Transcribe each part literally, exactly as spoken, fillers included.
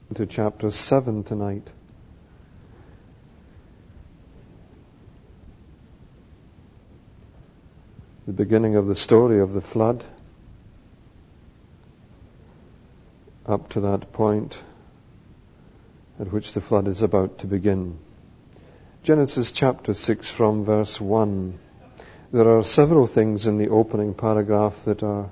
into chapter seven tonight. The beginning of the story of the flood, up to that point at which the flood is about to begin. Genesis chapter six from verse one. There are several things in the opening paragraph that are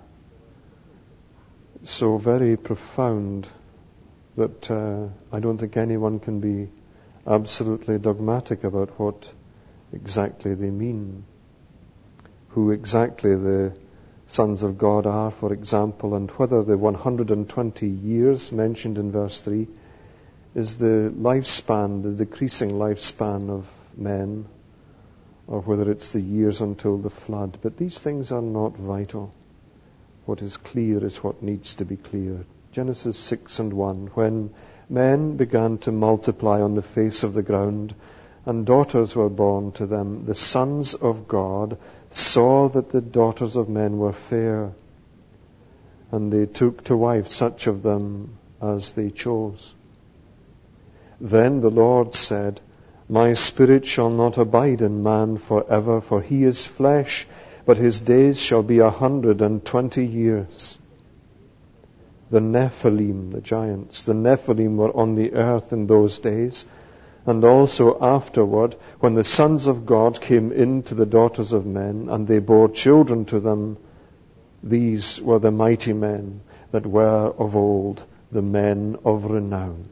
so very profound that uh, I don't think anyone can be absolutely dogmatic about what exactly they mean. Who exactly the sons of God are, for example, and whether the one hundred twenty years mentioned in verse three is the lifespan, the decreasing lifespan of men, or whether it's the years until the flood. But these things are not vital. What is clear is what needs to be clear. Genesis six and one, when men began to multiply on the face of the ground, and daughters were born to them, the sons of God saw that the daughters of men were fair, and they took to wife such of them as they chose. Then the Lord said, My spirit shall not abide in man forever, for he is flesh, but his days shall be a hundred and twenty years. The Nephilim, the giants, the Nephilim were on the earth in those days, and also afterward, when the sons of God came in to the daughters of men, and they bore children to them, these were the mighty men that were of old, the men of renown.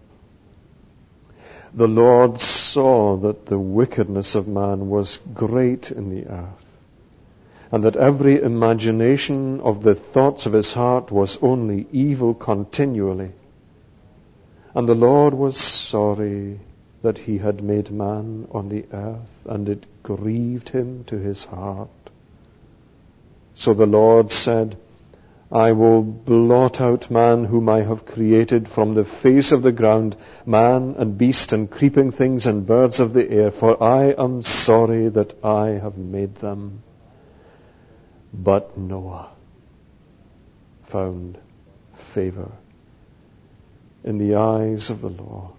The Lord saw that the wickedness of man was great in the earth, and that every imagination of the thoughts of his heart was only evil continually. And the Lord was sorry that he had made man on the earth, and it grieved him to his heart. So the Lord said, I will blot out man whom I have created from the face of the ground, man and beast and creeping things and birds of the air, for I am sorry that I have made them. But Noah found favor in the eyes of the Lord.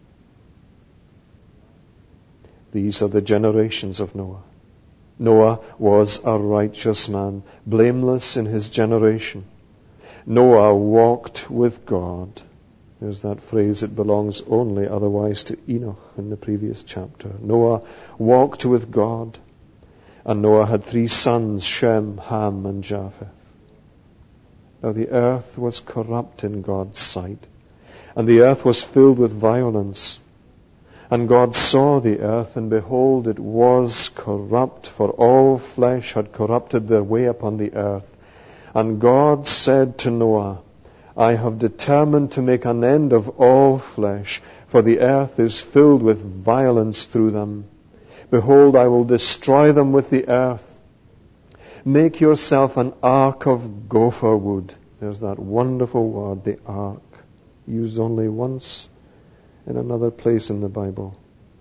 These are the generations of Noah. Noah was a righteous man, blameless in his generation. Noah walked with God. There's that phrase, it belongs only otherwise to Enoch in the previous chapter. Noah walked with God. And Noah had three sons, Shem, Ham, and Japheth. Now the earth was corrupt in God's sight, and the earth was filled with violence. And God saw the earth, and behold, it was corrupt, for all flesh had corrupted their way upon the earth. And God said to Noah, I have determined to make an end of all flesh, for the earth is filled with violence through them. Behold, I will destroy them with the earth. Make yourself an ark of gopher wood. There's that wonderful word, the ark, used only once in another place in the Bible.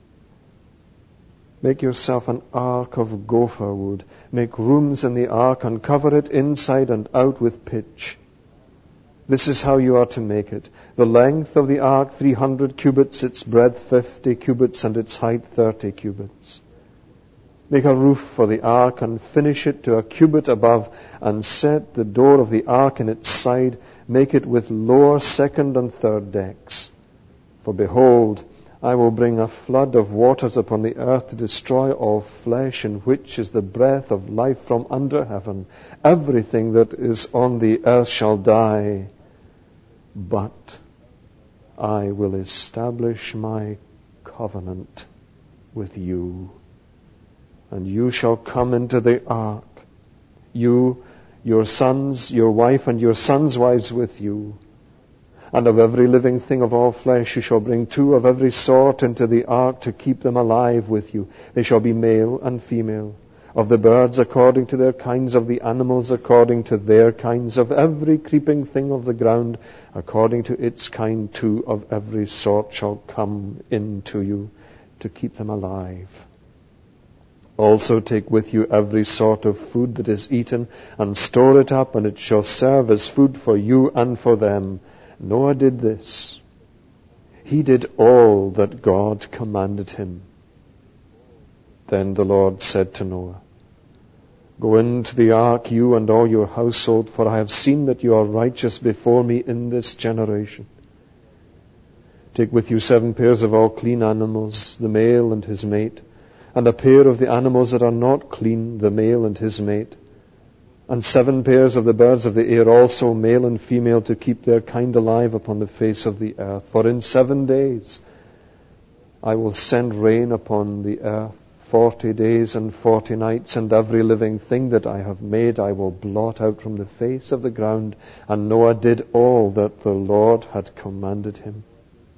Make yourself an ark of gopher wood. Make rooms in the ark and cover it inside and out with pitch. This is how you are to make it. The length of the ark, three hundred cubits, its breadth fifty cubits, and its height thirty cubits. Make a roof for the ark and finish it to a cubit above, and set the door of the ark in its side. Make it with lower, second, and third decks. For behold, I will bring a flood of waters upon the earth to destroy all flesh, in which is the breath of life from under heaven. Everything that is on the earth shall die. But I will establish my covenant with you, and you shall come into the ark, you, your sons, your wife, and your sons' wives with you. And of every living thing of all flesh you shall bring two of every sort into the ark to keep them alive with you. They shall be male and female. Of the birds according to their kinds, of the animals according to their kinds, of every creeping thing of the ground according to its kind, two of every sort shall come into you to keep them alive. Also take with you every sort of food that is eaten, and store it up, and it shall serve as food for you and for them. Noah did this, He did all that God commanded him. Then the Lord said to Noah, Go into the ark, you and all your household, for I have seen that you are righteous before me in this generation. Take with you seven pairs of all clean animals, the male and his mate, and a pair of the animals that are not clean, the male and his mate, and seven pairs of the birds of the air also, male and female, to keep their kind alive upon the face of the earth. For in seven days I will send rain upon the earth, forty days and forty nights, and every living thing that I have made I will blot out from the face of the ground. And Noah did all that the Lord had commanded him.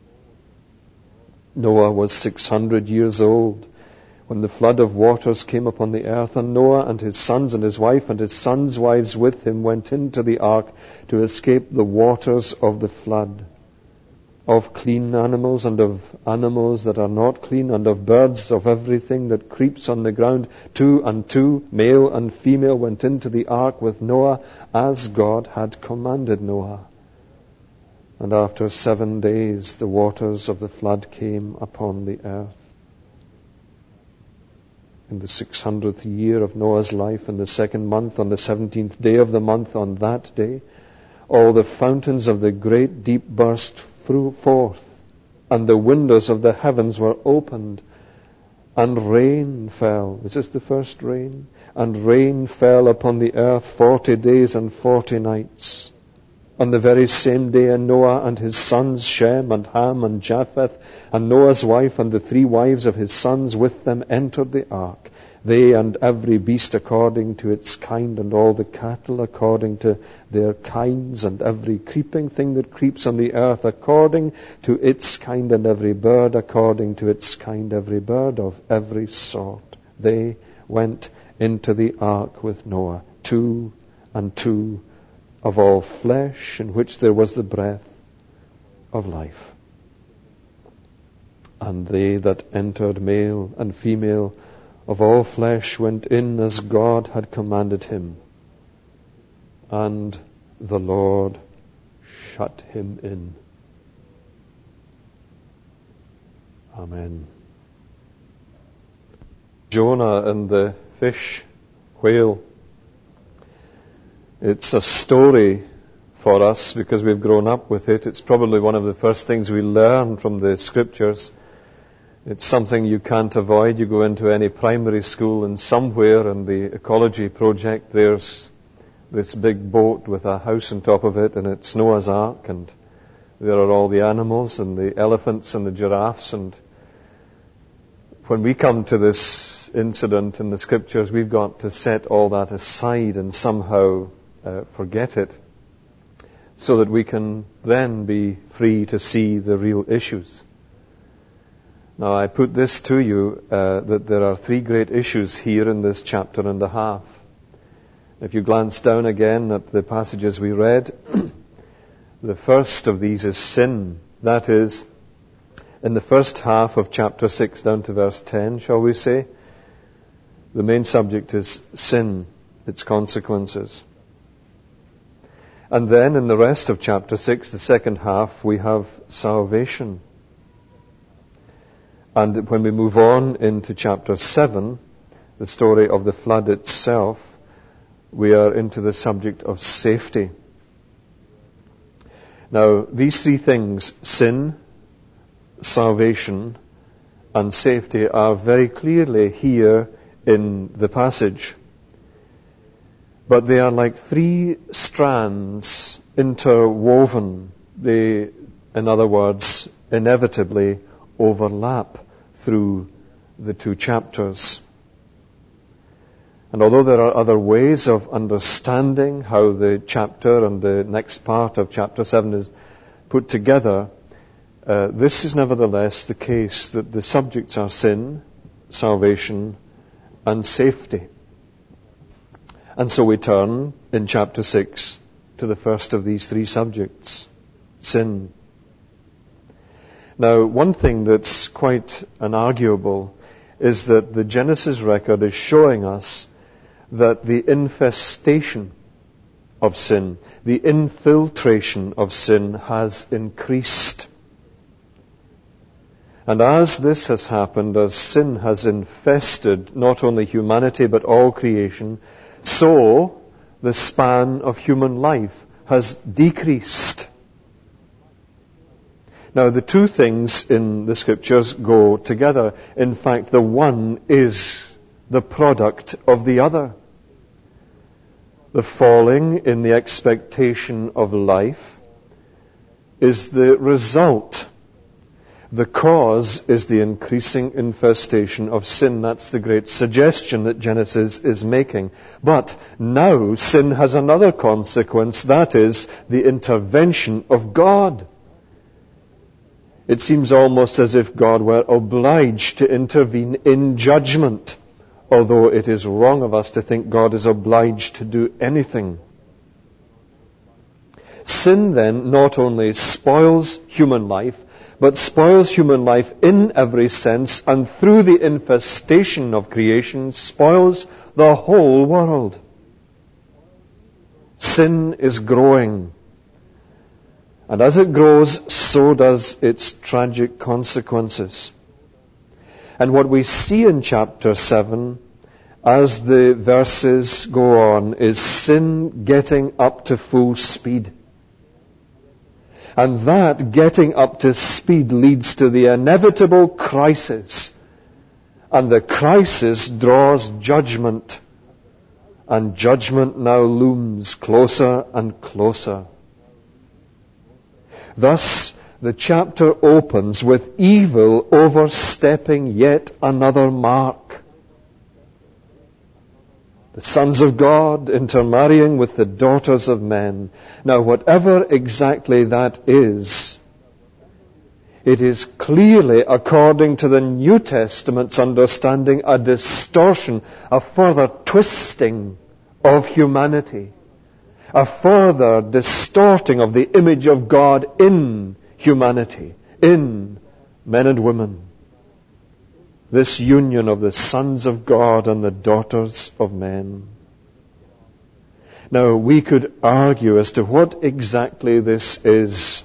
Noah was six hundred years old when the flood of waters came upon the earth, and Noah and his sons and his wife and his sons' wives with him went into the ark to escape the waters of the flood. Of clean animals and of animals that are not clean, and of birds, of everything that creeps on the ground, two and two, male and female, went into the ark with Noah as God had commanded Noah. And after seven days the waters of the flood came upon the earth. In the six hundredth year of Noah's life, in the second month, on the seventeenth day of the month, on that day, all the fountains of the great deep burst forth, and the windows of the heavens were opened, and rain fell. This is the first rain. And rain fell upon the earth forty days and forty nights. On the very same day, Noah and his sons, Shem and Ham and Japheth, and Noah's wife and the three wives of his sons with them entered the ark, they and every beast according to its kind, and all the cattle according to their kinds, and every creeping thing that creeps on the earth according to its kind, and every bird according to its kind, every bird of every sort. They went into the ark with Noah, two and two, of all flesh in which there was the breath of life. And they that entered, male and female, of all flesh, went in as God had commanded him. And the Lord shut him in. Amen. Jonah and the fish, whale. It's a story for us because we've grown up with it. It's probably one of the first things we learn from the Scriptures. It's something you can't avoid. You go into any primary school, and somewhere in the ecology project there's this big boat with a house on top of it, and it's Noah's Ark, and there are all the animals and the elephants and the giraffes. And when we come to this incident in the Scriptures, we've got to set all that aside and somehow uh, forget it, so that we can then be free to see the real issues. Now, I put this to you, uh, that there are three great issues here in this chapter and a half. If you glance down again at the passages we read, the first of these is sin. That is, in the first half of chapter six down to verse ten, shall we say, the main subject is sin, its consequences. And then in the rest of chapter six, the second half, we have salvation. And when we move on into chapter seven, the story of the flood itself, we are into the subject of safety. Now, these three things, sin, salvation, and safety, are very clearly here in the passage. But they are like three strands interwoven. They, in other words, inevitably overlap through the two chapters. And although there are other ways of understanding how the chapter and the next part of chapter seven is put together, uh, this is nevertheless the case, that the subjects are sin, salvation, and safety. And so we turn in chapter six to the first of these three subjects, sin. Now, one thing that's quite unarguable is that the Genesis record is showing us that the infestation of sin, the infiltration of sin has increased. And as this has happened, as sin has infested not only humanity but all creation, so the span of human life has decreased. Now, the two things in the Scriptures go together. In fact, the one is the product of the other. The falling in the expectation of life is the result. The cause is the increasing infestation of sin. That's the great suggestion that Genesis is making. But now sin has another consequence. That is the intervention of God. It seems almost as if God were obliged to intervene in judgment, although it is wrong of us to think God is obliged to do anything. Sin then not only spoils human life, but spoils human life in every sense, and through the infestation of creation, spoils the whole world. Sin is growing. And as it grows, so does its tragic consequences. And what we see in chapter seven, as the verses go on, is sin getting up to full speed. And that getting up to speed leads to the inevitable crisis. And the crisis draws judgment. And judgment now looms closer and closer. Thus, the chapter opens with evil overstepping yet another mark. The sons of God intermarrying with the daughters of men. Now, whatever exactly that is, it is clearly, according to the New Testament's understanding, a distortion, a further twisting of humanity, a further distorting of the image of God in humanity, in men and women. This union of the sons of God and the daughters of men. Now, we could argue as to what exactly this is.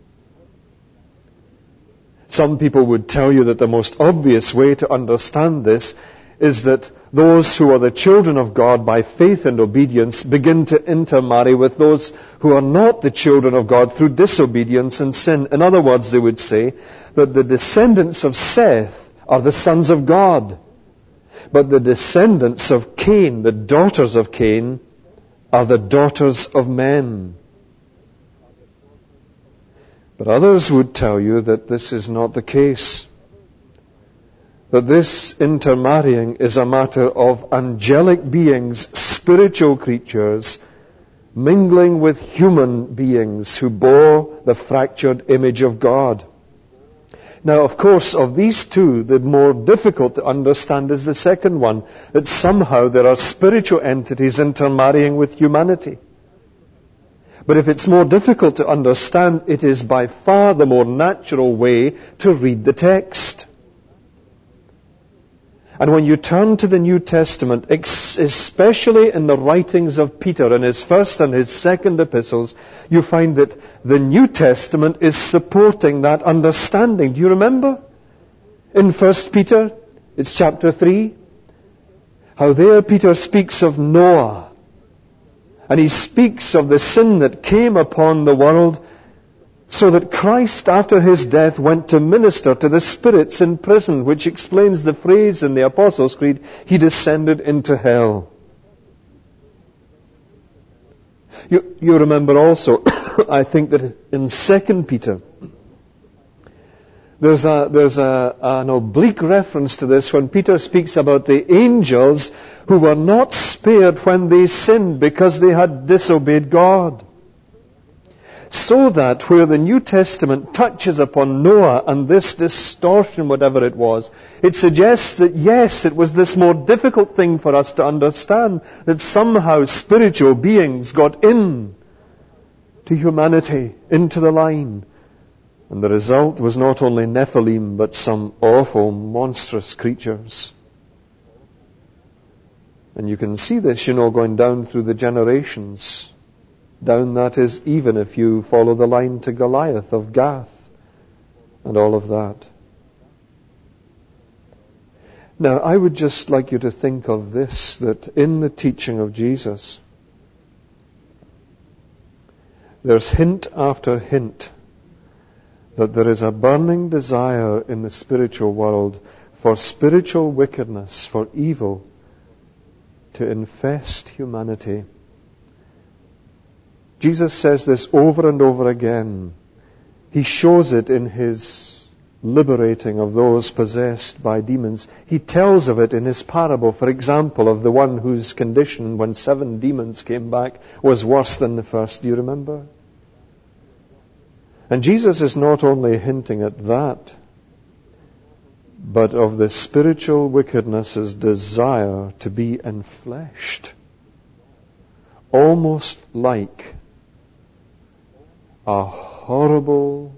Some people would tell you that the most obvious way to understand this is that those who are the children of God by faith and obedience begin to intermarry with those who are not the children of God through disobedience and sin. In other words, they would say that the descendants of Seth are the sons of God. But the descendants of Cain, the daughters of Cain, are the daughters of men. But others would tell you that this is not the case. That this intermarrying is a matter of angelic beings, spiritual creatures, mingling with human beings who bore the fractured image of God. Now, of course, of these two, the more difficult to understand is the second one, that somehow there are spiritual entities intermarrying with humanity. But if it's more difficult to understand, it is by far the more natural way to read the text. And when you turn to the New Testament, especially in the writings of Peter in his first and his second epistles, you find that the New Testament is supporting that understanding. Do you remember? In First Peter, it's chapter three, how there Peter speaks of Noah. And he speaks of the sin that came upon the world, so that Christ, after his death, went to minister to the spirits in prison, which explains the phrase in the Apostles' Creed, he descended into hell. You, you remember also, I think that in Second Peter, there's a, there's a, an oblique reference to this when Peter speaks about the angels who were not spared when they sinned because they had disobeyed God. So that where the New Testament touches upon Noah and this distortion, whatever it was, it suggests that yes, it was this more difficult thing for us to understand, that somehow spiritual beings got in to humanity, into the line. And the result was not only Nephilim, but some awful, monstrous creatures. And you can see this, you know, going down through the generations. Down, that is, even if you follow the line to Goliath of Gath and all of that. Now, I would just like you to think of this, that in the teaching of Jesus, there's hint after hint that there is a burning desire in the spiritual world for spiritual wickedness, for evil, to infest humanity. Jesus says this over and over again. He shows it in His liberating of those possessed by demons. He tells of it in His parable, for example, of the one whose condition when seven demons came back was worse than the first. Do you remember? And Jesus is not only hinting at that, but of the spiritual wickedness's desire to be enfleshed, almost like a horrible,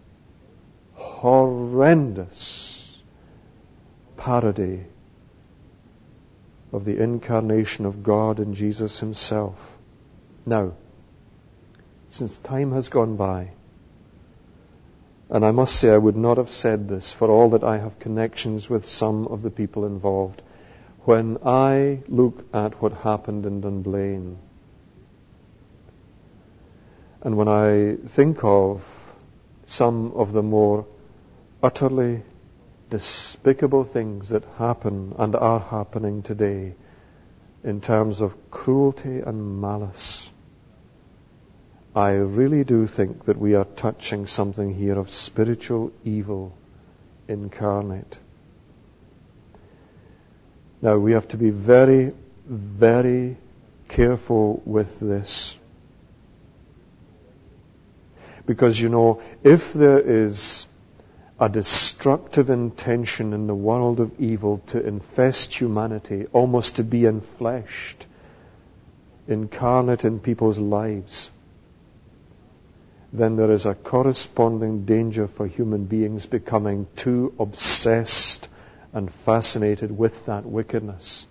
horrendous parody of the incarnation of God in Jesus Himself. Now, since time has gone by, and I must say I would not have said this for all that I have connections with some of the people involved, when I look at what happened in Dunblane, and when I think of some of the more utterly despicable things that happen and are happening today in terms of cruelty and malice, I really do think that we are touching something here of spiritual evil incarnate. Now, we have to be very, very careful with this. Because, you know, if there is a destructive intention in the world of evil to infest humanity, almost to be enfleshed, incarnate in people's lives, then there is a corresponding danger for human beings becoming too obsessed and fascinated with that wickedness.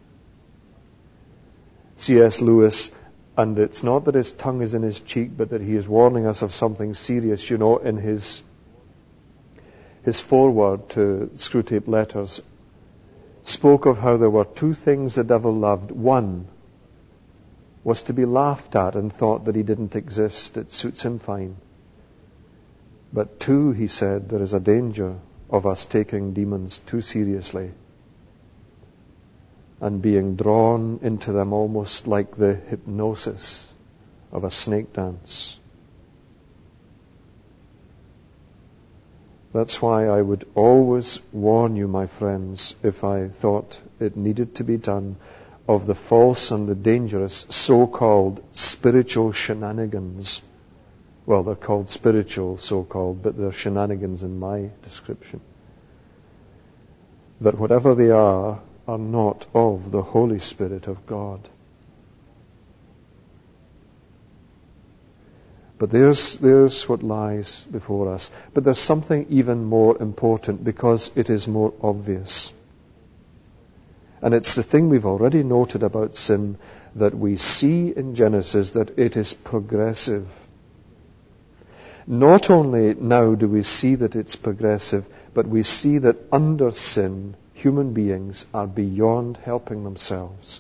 C S Lewis, and it's not that his tongue is in his cheek, but that he is warning us of something serious, you know, in his his foreword to Screwtape Letters, spoke of how there were two things the devil loved. One was to be laughed at and thought that he didn't exist. It suits him fine. But two, he said, there is a danger of us taking demons too seriously and being drawn into them almost like the hypnosis of a snake dance. That's why I would always warn you, my friends, if I thought it needed to be done, of the false and the dangerous so-called spiritual shenanigans. Well, they're called spiritual, so-called, but they're shenanigans in my description. That whatever they are, are not of the Holy Spirit of God. But there's, there's what lies before us. But there's something even more important because it is more obvious. And it's the thing we've already noted about sin, that we see in Genesis that it is progressive. Not only now do we see that it's progressive, but we see that under sin, human beings are beyond helping themselves.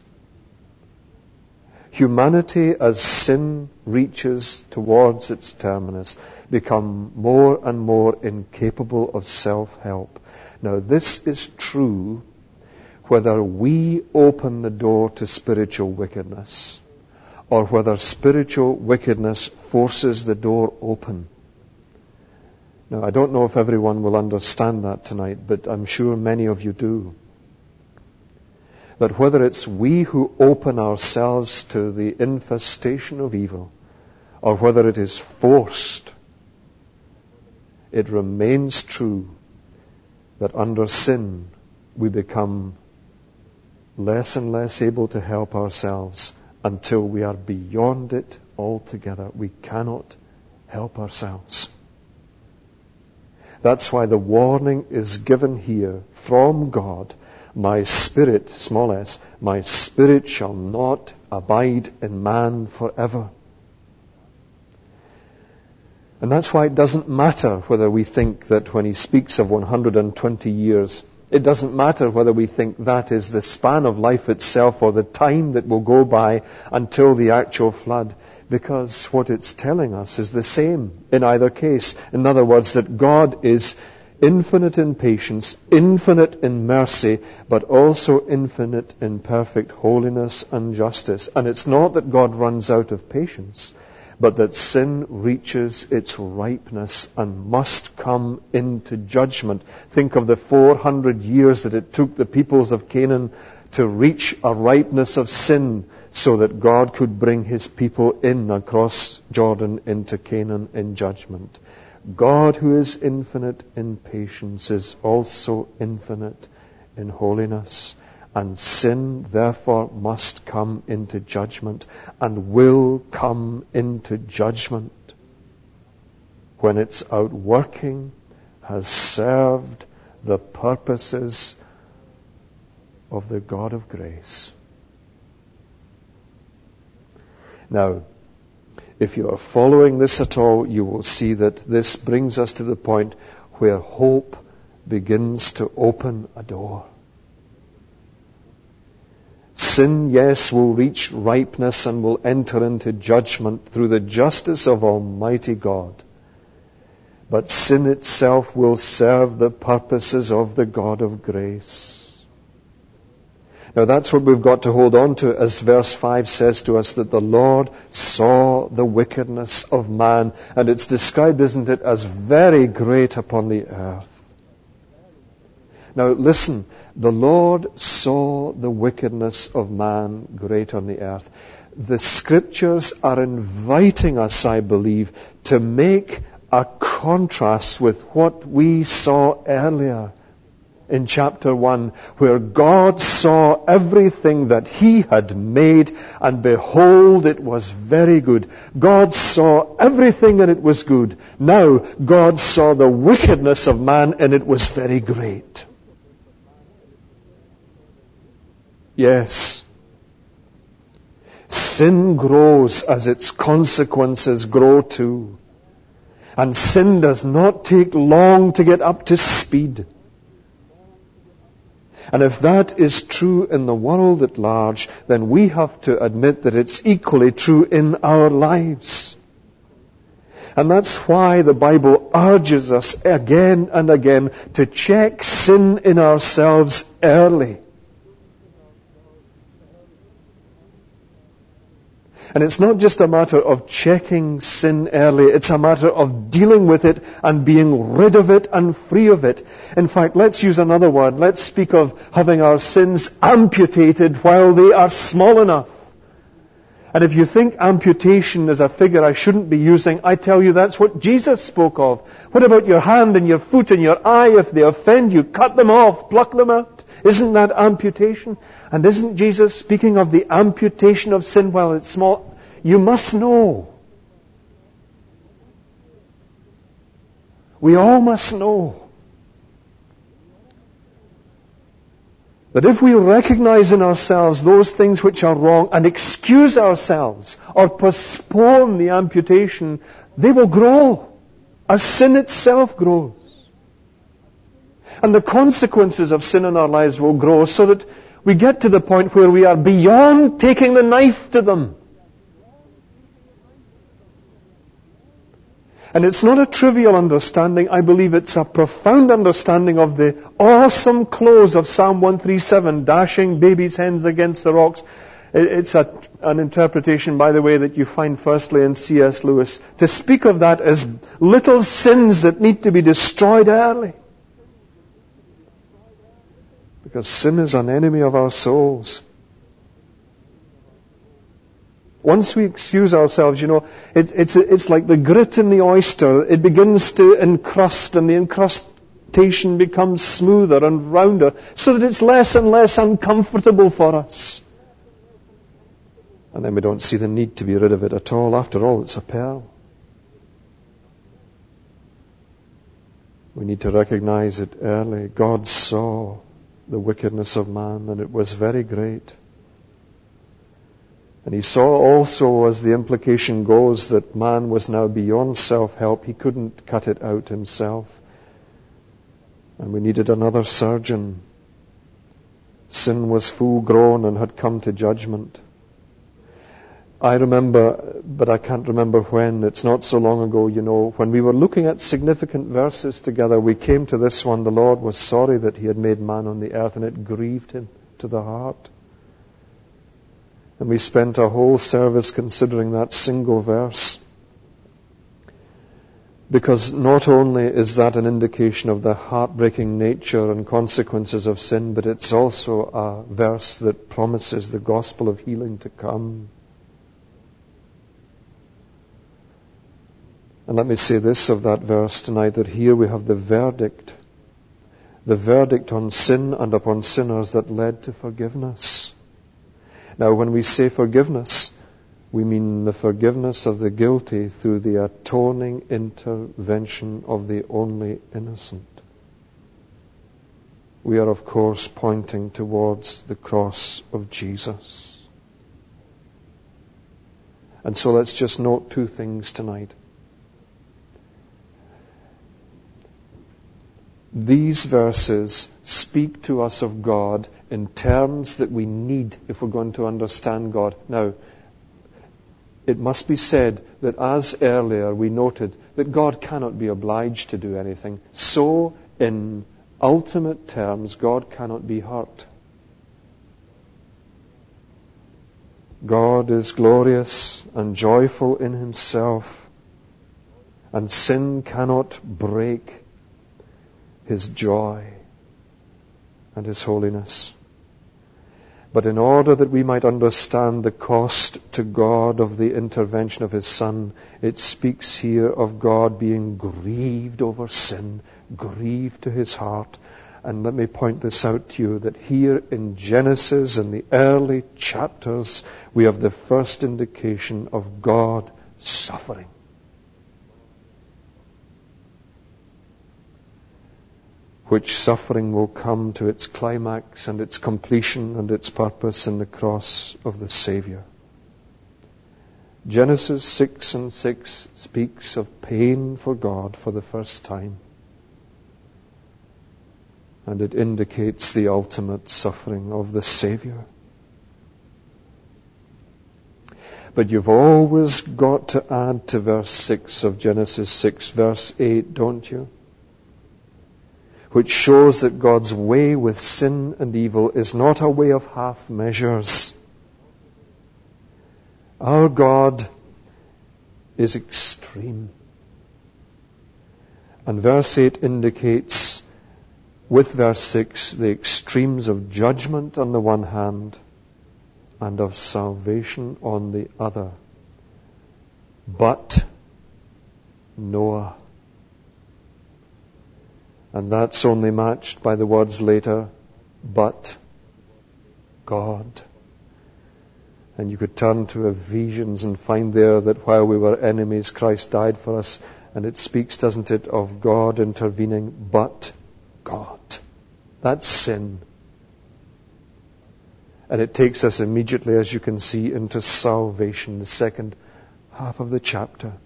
Humanity, as sin reaches towards its terminus, become more and more incapable of self-help. Now, this is true whether we open the door to spiritual wickedness or whether spiritual wickedness forces the door open. Now, I don't know if everyone will understand that tonight, but I'm sure many of you do. That whether it's we who open ourselves to the infestation of evil, or whether it is forced, it remains true that under sin we become less and less able to help ourselves until we are beyond it altogether. We cannot help ourselves. That's why the warning is given here from God. My spirit, small s, my spirit shall not abide in man forever. And that's why it doesn't matter whether we think that when he speaks of one hundred twenty years, It doesn't matter whether we think that is the span of life itself or the time that will go by until the actual flood, because what it's telling us is the same in either case. In other words, that God is infinite in patience, infinite in mercy, but also infinite in perfect holiness and justice. And it's not that God runs out of patience, but that sin reaches its ripeness and must come into judgment. Think of the four hundred years that it took the peoples of Canaan to reach a ripeness of sin so that God could bring his people in across Jordan into Canaan in judgment. God, who is infinite in patience, is also infinite in holiness. And sin, therefore, must come into judgment and will come into judgment when its outworking has served the purposes of the God of grace. Now, if you are following this at all, you will see that this brings us to the point where hope begins to open a door. Sin, yes, will reach ripeness and will enter into judgment through the justice of Almighty God. But sin itself will serve the purposes of the God of grace. Now that's what we've got to hold on to, as verse five says to us, that the Lord saw the wickedness of man. And it's described, isn't it, as very great upon the earth. Now listen, the Lord saw the wickedness of man great on the earth. The Scriptures are inviting us, I believe, to make a contrast with what we saw earlier in chapter one, where God saw everything that He had made, and behold, it was very good. God saw everything and it was good. Now, God saw the wickedness of man and it was very great. Yes. Sin grows as its consequences grow too. And sin does not take long to get up to speed. And if that is true in the world at large, then we have to admit that it's equally true in our lives. And that's why the Bible urges us again and again to check sin in ourselves early. And it's not just a matter of checking sin early, it's a matter of dealing with it and being rid of it and free of it. In fact, let's use another word. Let's speak of having our sins amputated while they are small enough. And if you think amputation is a figure I shouldn't be using, I tell you that's what Jesus spoke of. What about your hand and your foot and your eye? If they offend you, cut them off, pluck them out. Isn't that amputation? And isn't Jesus speaking of the amputation of sin while it's small? You must know. We all must know that if we recognize in ourselves those things which are wrong and excuse ourselves or postpone the amputation, they will grow as sin itself grows. And the consequences of sin in our lives will grow so that we get to the point where we are beyond taking the knife to them. And it's not a trivial understanding. I believe it's a profound understanding of the awesome close of Psalm one thirty-seven, dashing babies' heads against the rocks. It's a, an interpretation, by the way, that you find firstly in C S Lewis, to speak of that as little sins that need to be destroyed early. Because sin is an enemy of our souls. Once we excuse ourselves, you know, it, it's, it's like the grit in the oyster. It begins to encrust, and the encrustation becomes smoother and rounder, so that it's less and less uncomfortable for us. And then we don't see the need to be rid of it at all. After all, it's a pearl. We need to recognize it early. God saw the wickedness of man, and it was very great. And He saw also, as the implication goes, that man was now beyond self-help. He couldn't cut it out himself. And we needed another surgeon. Sin was full grown and had come to judgment. I remember, but I can't remember when, it's not so long ago, you know, when we were looking at significant verses together, we came to this one, the Lord was sorry that he had made man on the earth, and it grieved him to the heart. And we spent a whole service considering that single verse. Because not only is that an indication of the heartbreaking nature and consequences of sin, but it's also a verse that promises the gospel of healing to come. And let me say this of that verse tonight, that here we have the verdict, the verdict on sin and upon sinners that led to forgiveness. Now, when we say forgiveness, we mean the forgiveness of the guilty through the atoning intervention of the only innocent. We are, of course, pointing towards the cross of Jesus. And so let's just note two things tonight. These verses speak to us of God in terms that we need if we're going to understand God. Now, it must be said that as earlier we noted that God cannot be obliged to do anything. So, in ultimate terms, God cannot be hurt. God is glorious and joyful in himself, and sin cannot break his joy and his holiness. But in order that we might understand the cost to God of the intervention of his Son, it speaks here of God being grieved over sin, grieved to his heart. And let me point this out to you, that here in Genesis, in the early chapters, we have the first indication of God suffering. Which suffering will come to its climax and its completion and its purpose in the cross of the Savior. Genesis six and six speaks of pain for God for the first time. And it indicates the ultimate suffering of the Savior. But you've always got to add to verse six of Genesis six, verse eight, don't you? Which shows that God's way with sin and evil is not a way of half measures. Our God is extreme. And verse eight indicates, with verse six, the extremes of judgment on the one hand and of salvation on the other. But Noah. And that's only matched by the words later, but God. And you could turn to Ephesians and find there that while we were enemies, Christ died for us. And it speaks, doesn't it, of God intervening, but God. That's sin. And it takes us immediately, as you can see, into salvation, the second half of the chapter.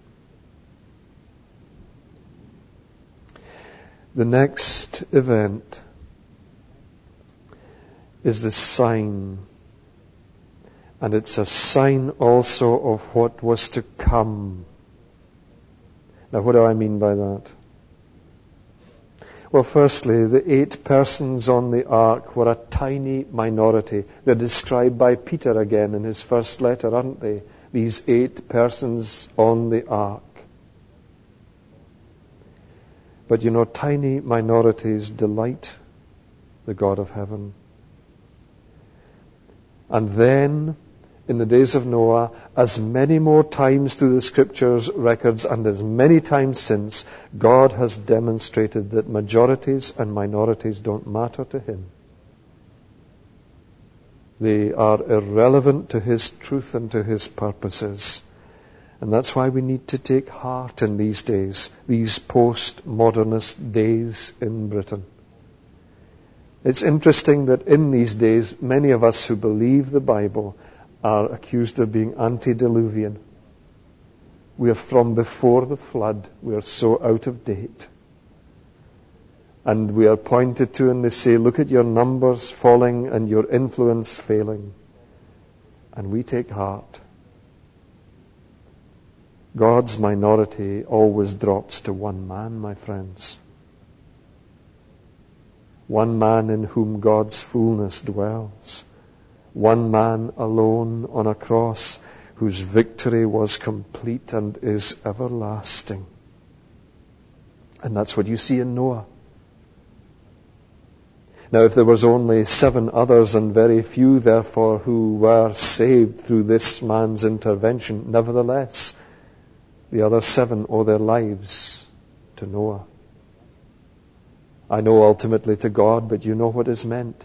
The next event is the sign. And it's a sign also of what was to come. Now, what do I mean by that? Well, firstly, the eight persons on the ark were a tiny minority. They're described by Peter again in his first letter, aren't they? These eight persons on the ark. But you know, tiny minorities delight the God of heaven. And then, in the days of Noah, as many more times through the Scriptures records and as many times since, God has demonstrated that majorities and minorities don't matter to him. They are irrelevant to his truth and to his purposes. And that's why we need to take heart in these days, these post-modernist days in Britain. It's interesting that in these days, many of us who believe the Bible are accused of being antediluvian. We are from before the flood. We are so out of date. And we are pointed to and they say, look at your numbers falling and your influence failing. And we take heart. God's minority always drops to one man, my friends. One man in whom God's fullness dwells. One man alone on a cross whose victory was complete and is everlasting. And that's what you see in Noah. Now, if there was only seven others and very few, therefore, who were saved through this man's intervention, nevertheless, the other seven owe their lives to Noah. I know ultimately to God, but you know what is meant.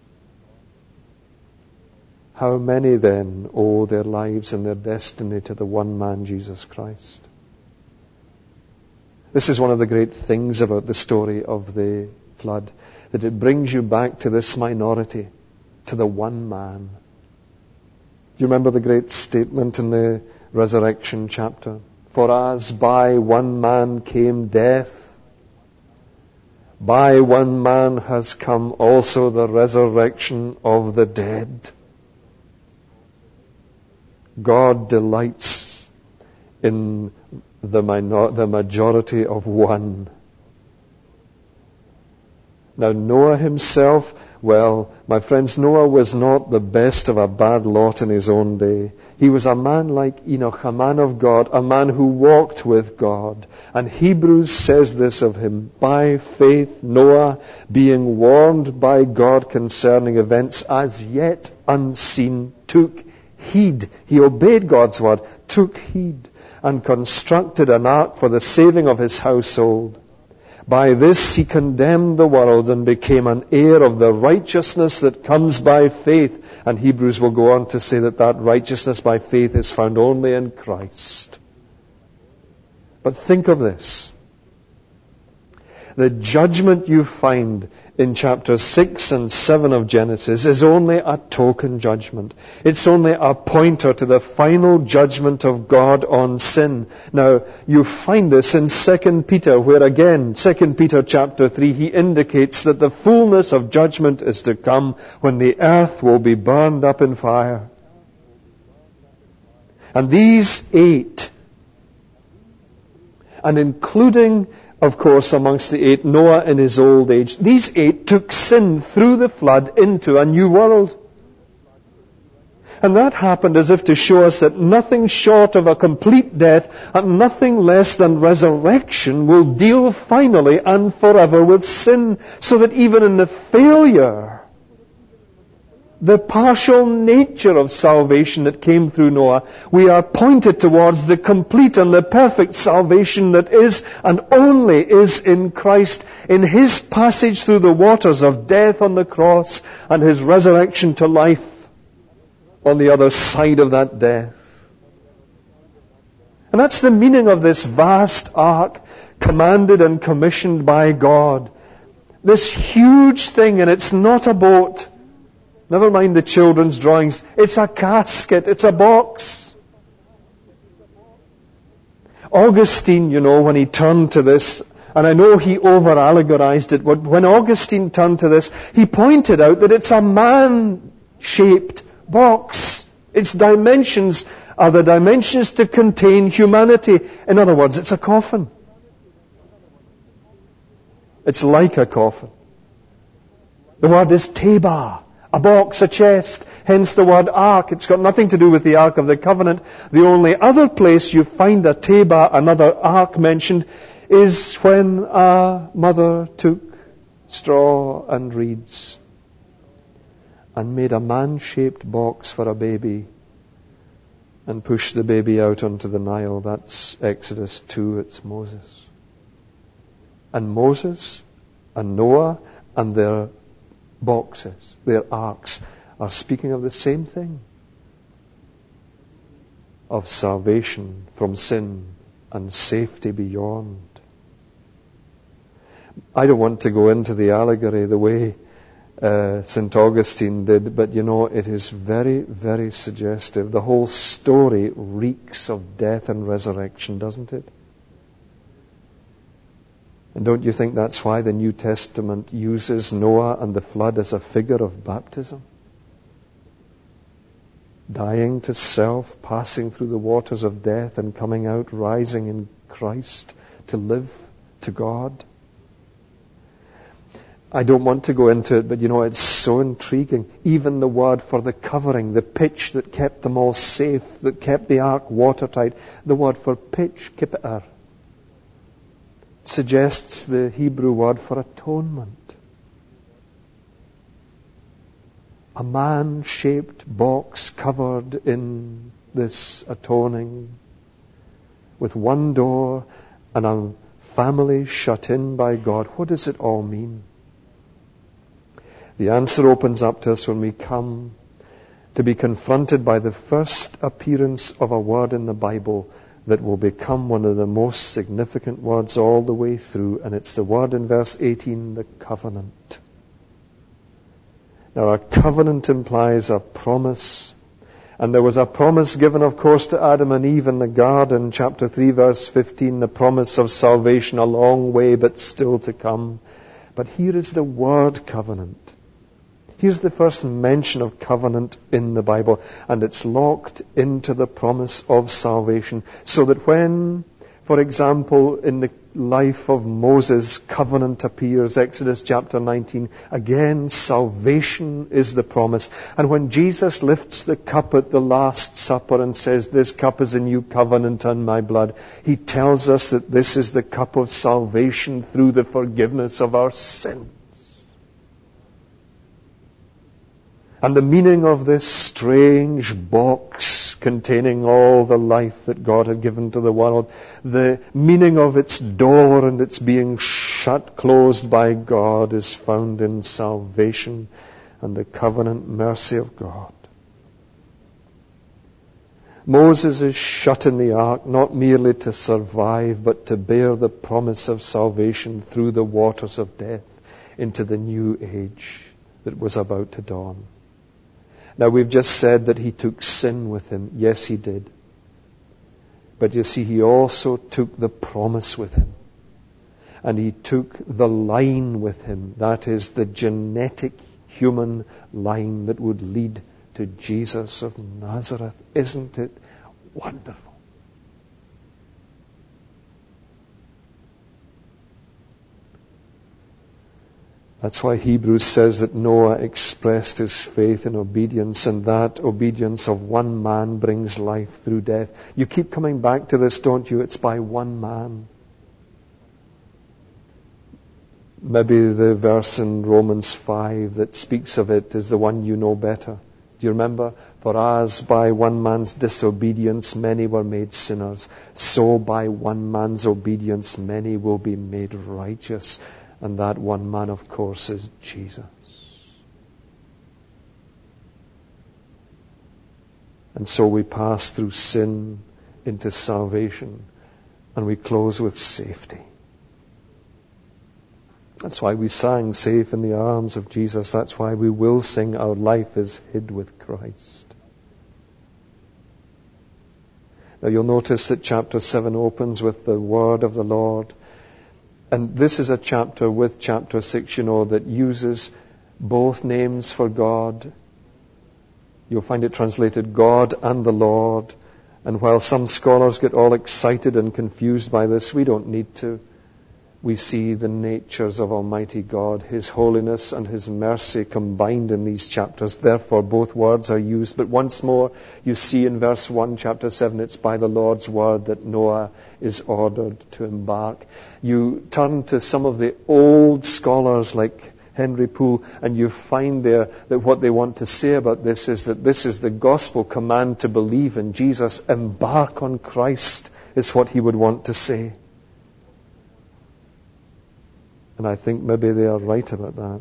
How many then owe their lives and their destiny to the one man, Jesus Christ? This is one of the great things about the story of the flood, that it brings you back to this minority, to the one man. Do you remember the great statement in the resurrection chapter? For as by one man came death, by one man has come also the resurrection of the dead. God delights in the, minor- the majority of one. Now Noah himself, well, my friends, Noah was not the best of a bad lot in his own day. He was a man like Enoch, a man of God, a man who walked with God. And Hebrews says this of him, by faith Noah, being warned by God concerning events as yet unseen, took heed. He obeyed God's word, took heed, and constructed an ark for the saving of his household. By this he condemned the world and became an heir of the righteousness that comes by faith. And Hebrews will go on to say that that righteousness by faith is found only in Christ. But think of this. The judgment you find in chapters six and seven of Genesis is only a token judgment. It's only a pointer to the final judgment of God on sin. Now, you find this in Second Peter, where again, Second Peter chapter three, he indicates that the fullness of judgment is to come when the earth will be burned up in fire. And these eight, and including, of course, amongst the eight, Noah in his old age, these eight took sin through the flood into a new world. And that happened as if to show us that nothing short of a complete death and nothing less than resurrection will deal finally and forever with sin, so that even in the failure, the partial nature of salvation that came through Noah, we are pointed towards the complete and the perfect salvation that is and only is in Christ, in His passage through the waters of death on the cross and His resurrection to life on the other side of that death. And that's the meaning of this vast ark, commanded and commissioned by God. This huge thing, and it's not a boat. Never mind the children's drawings. It's a casket. It's a box. Augustine, you know, when he turned to this, and I know he over-allegorized it, but when Augustine turned to this, he pointed out that it's a man-shaped box. Its dimensions are the dimensions to contain humanity. In other words, it's a coffin. It's like a coffin. The word is teba. A box, a chest, hence the word ark. It's got nothing to do with the Ark of the Covenant. The only other place you find a teba, another ark mentioned, is when a mother took straw and reeds and made a man-shaped box for a baby and pushed the baby out onto the Nile. That's Exodus two, it's Moses. And Moses and Noah and their boxes, their arks, are speaking of the same thing. Of salvation from sin and safety beyond. I don't want to go into the allegory the way uh, Saint Augustine did, but you know, it is very, very suggestive. The whole story reeks of death and resurrection, doesn't it? And don't you think that's why the New Testament uses Noah and the flood as a figure of baptism? Dying to self, passing through the waters of death and coming out, rising in Christ to live to God. I don't want to go into it, but you know, it's so intriguing. Even the word for the covering, the pitch that kept them all safe, that kept the ark watertight, the word for pitch, kippah, suggests the Hebrew word for atonement. A man-shaped box covered in this atoning, with one door and a family shut in by God. What does it all mean? The answer opens up to us when we come to be confronted by the first appearance of a word in the Bible that will become one of the most significant words all the way through, and it's the word in verse eighteen, the covenant. Now, a covenant implies a promise, and there was a promise given, of course, to Adam and Eve in the garden, chapter three, verse fifteen, the promise of salvation, a long way, but still to come. But here is the word covenant. Here's the first mention of covenant in the Bible, and it's locked into the promise of salvation, so that when, for example, in the life of Moses, covenant appears, Exodus chapter nineteen, again, salvation is the promise. And when Jesus lifts the cup at the Last Supper and says, this cup is a new covenant on my blood, he tells us that this is the cup of salvation through the forgiveness of our sins. And the meaning of this strange box containing all the life that God had given to the world, the meaning of its door and its being shut, closed by God, is found in salvation and the covenant mercy of God. Moses is shut in the ark not merely to survive, but to bear the promise of salvation through the waters of death into the new age that was about to dawn. Now, we've just said that he took sin with him. Yes, he did. But you see, he also took the promise with him. And he took the line with him. That is, the genetic human line that would lead to Jesus of Nazareth. Isn't it wonderful? That's why Hebrews says that Noah expressed his faith in obedience, and that obedience of one man brings life through death. You keep coming back to this, don't you? It's by one man. Maybe the verse in Romans five that speaks of it is the one you know better. Do you remember? For as by one man's disobedience many were made sinners, so by one man's obedience many will be made righteous. And that one man, of course, is Jesus. And so we pass through sin into salvation, and we close with safety. That's why we sang safe in the arms of Jesus. That's why we will sing our life is hid with Christ. Now you'll notice that chapter seven opens with the word of the Lord. And this is a chapter with chapter six, you know, that uses both names for God. You'll find it translated God and the Lord. And while some scholars get all excited and confused by this, we don't need to. We see the natures of Almighty God, His holiness and His mercy combined in these chapters. Therefore, both words are used. But once more, you see in verse one, chapter seven, it's by the Lord's word that Noah is ordered to embark. You turn to some of the old scholars like Henry Poole, and you find there that what they want to say about this is that this is the gospel command to believe in Jesus. Embark on Christ is what he would want to say. And I think maybe they are right about that.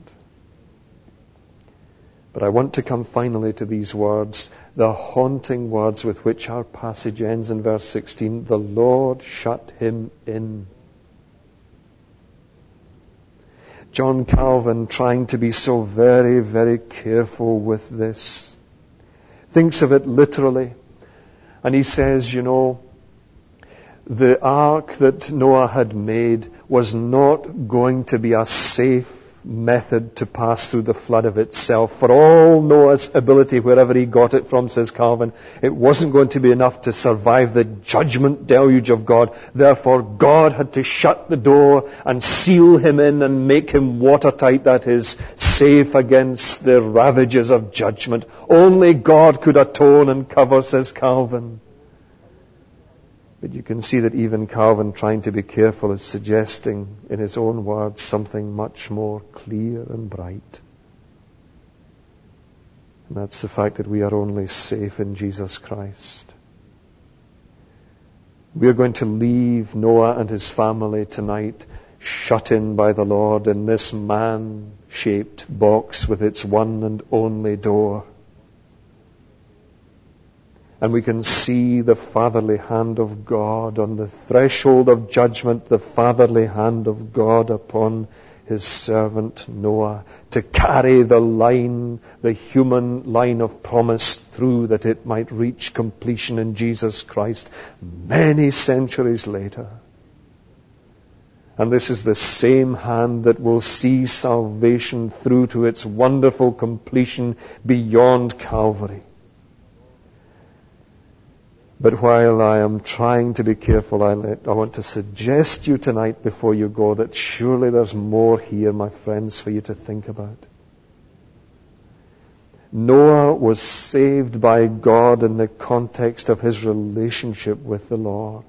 But I want to come finally to these words, the haunting words with which our passage ends in verse sixteen. The Lord shut him in. John Calvin, trying to be so very, very careful with this, thinks of it literally. And he says, you know, the ark that Noah had made was not going to be a safe method to pass through the flood of itself. For all Noah's ability, wherever he got it from, says Calvin, it wasn't going to be enough to survive the judgment deluge of God. Therefore, God had to shut the door and seal him in and make him watertight, that is, safe against the ravages of judgment. Only God could atone and cover, says Calvin. But you can see that even Calvin, trying to be careful, is suggesting in his own words something much more clear and bright. And that's the fact that we are only safe in Jesus Christ. We are going to leave Noah and his family tonight shut in by the Lord in this man-shaped box with its one and only door. And we can see the fatherly hand of God on the threshold of judgment, the fatherly hand of God upon his servant Noah to carry the line, the human line of promise through, that it might reach completion in Jesus Christ many centuries later. And this is the same hand that will see salvation through to its wonderful completion beyond Calvary. But while I am trying to be careful, I, let, I want to suggest to you tonight before you go that surely there's more here, my friends, for you to think about. Noah was saved by God in the context of his relationship with the Lord.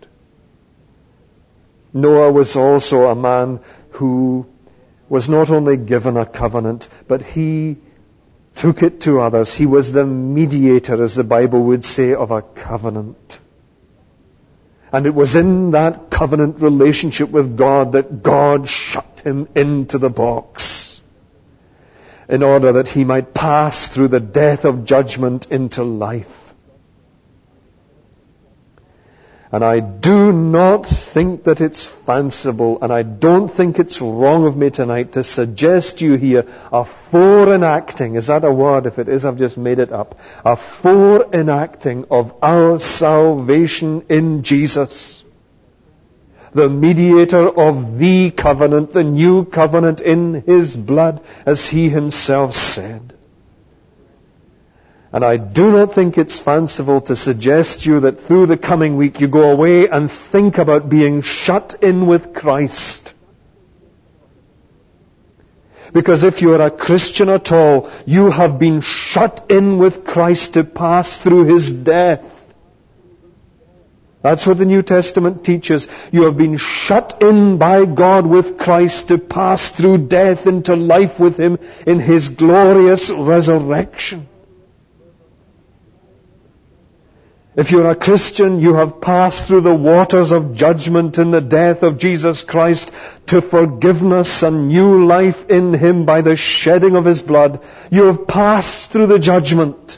Noah was also a man who was not only given a covenant, but he took it to others. He was the mediator, as the Bible would say, of a covenant. And it was in that covenant relationship with God that God shut him into the box in order that he might pass through the death of judgment into life. And I do not think that it's fanciful, and I don't think it's wrong of me tonight to suggest to you here a fore-enacting, is that a word? If it is, I've just made it up. A fore-enacting of our salvation in Jesus, the mediator of the covenant, the new covenant in his blood, as he himself said. And I do not think it's fanciful to suggest to you that through the coming week you go away and think about being shut in with Christ. Because if you are a Christian at all, you have been shut in with Christ to pass through his death. That's what the New Testament teaches. You have been shut in by God with Christ to pass through death into life with him in his glorious resurrection. If you're a Christian, you have passed through the waters of judgment in the death of Jesus Christ to forgiveness and new life in him by the shedding of his blood. You have passed through the judgment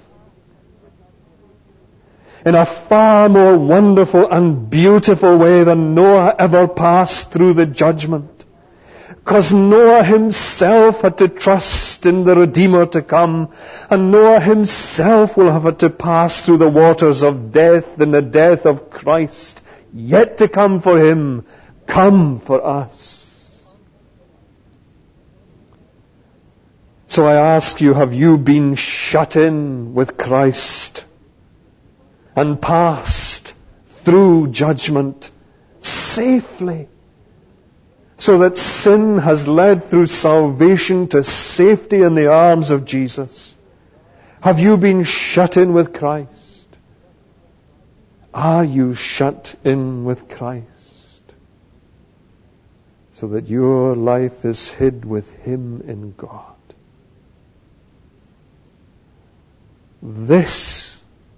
in a far more wonderful and beautiful way than Noah ever passed through the judgment. Because Noah himself had to trust in the Redeemer to come. And Noah himself will have had to pass through the waters of death and the death of Christ, yet to come for him, come for us. So I ask you, have you been shut in with Christ and passed through judgment safely? So that sin has led through salvation to safety in the arms of Jesus. Have you been shut in with Christ? Are you shut in with Christ? So that your life is hid with him in God. This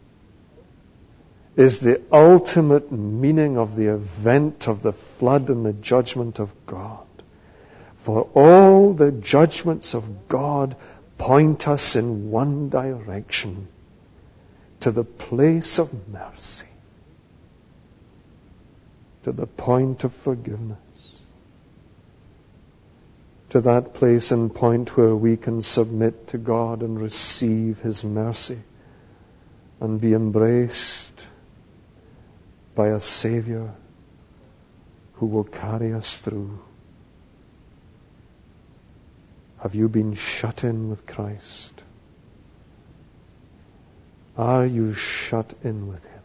is the ultimate meaning of the event of the flood and the judgment of God. For all the judgments of God point us in one direction, to the place of mercy, to the point of forgiveness, to that place and point where we can submit to God and receive his mercy and be embraced by a Savior who will carry us through. Have you been shut in with Christ? Are you shut in with Him?